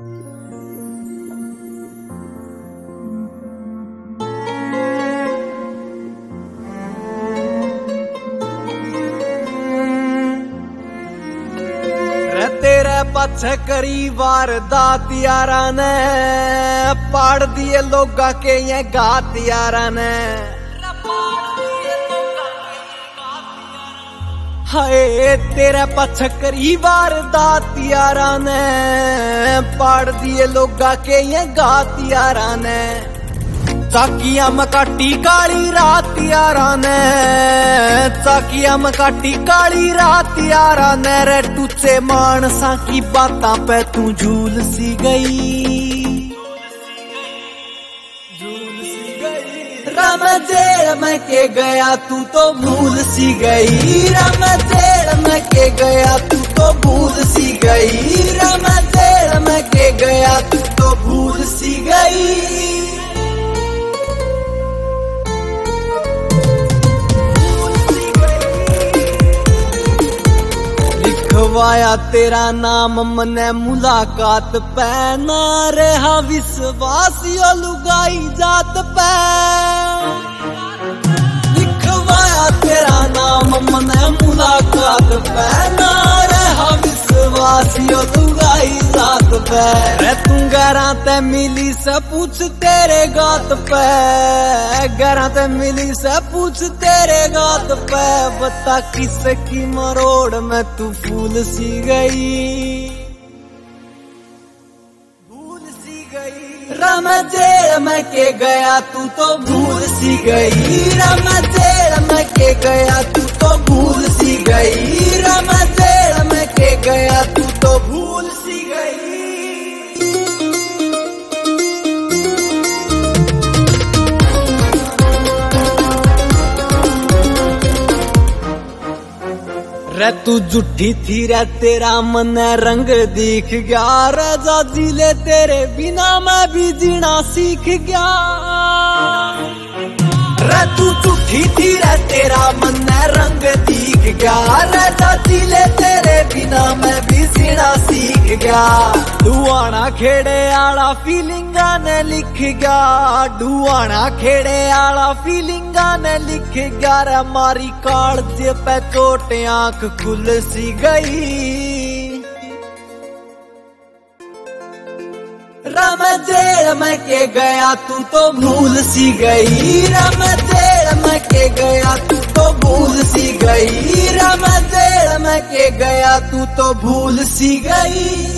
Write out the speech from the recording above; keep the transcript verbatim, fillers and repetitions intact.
तेरे पछे करी वारदात यारा ने पाड़ दिए लोगा के ये गात यारा ने हाय तेरे पछे करी वारदात यारा ने पाड़ दिए लोगा के ये गात यारा ने चाकिया में काटी काली रात यारा ने चाकिया में काटी काली रात यारा ने रे तुझे मानसा की बातां पे तू झूल सी गई झूल सी गई राम जेल में के गया तू तो भूल सी गई राम जेल में के गया तू तो भूल सी गई राम जेल में के गया तू तो भूल सी गई। लिखवाया तेरा नाम मने मुलाकात पे ना रहा विश्वास यो लुगाई जात पे लिखवाया तेरा नाम मने मुलाकात पे ना रहा विश्वास यो लुगाई जात पे रे तू गरा ते मिली से पूछ तेरे गात पे गरा ते मिली से पूछ तेरे गात पे बता किस की मरोड़ में तू फूल सी गई भूल सी गई राम जेल में के गया तू तो भूल सी गई राम जेल में के गया तू तो भूल सी गई राम जेल में के गया तू तो भूल सी गई। रे तू झूठी थी रे तेरा मन रंग दिख गया रे जा जिले तेरे बिना मैं भी जीना सीख गया रे तू झूठी थी रे तेरा मन रंग दिख गया रे जा जिले तेरे बिना मैं भी जीना सीख गया। डुआना खेड़े आला फीलिंगा ने लिख गया डुआना खेड़े आला फीलिंगा ने लिख गया रे मारी कालज पे चोट आंख खुल सी गई राम जेल में के गया तू तो भूल सी गई राम जेल में के गया तू तो भूल सी गई राम जेल में के गया तू तो भूल सी गई।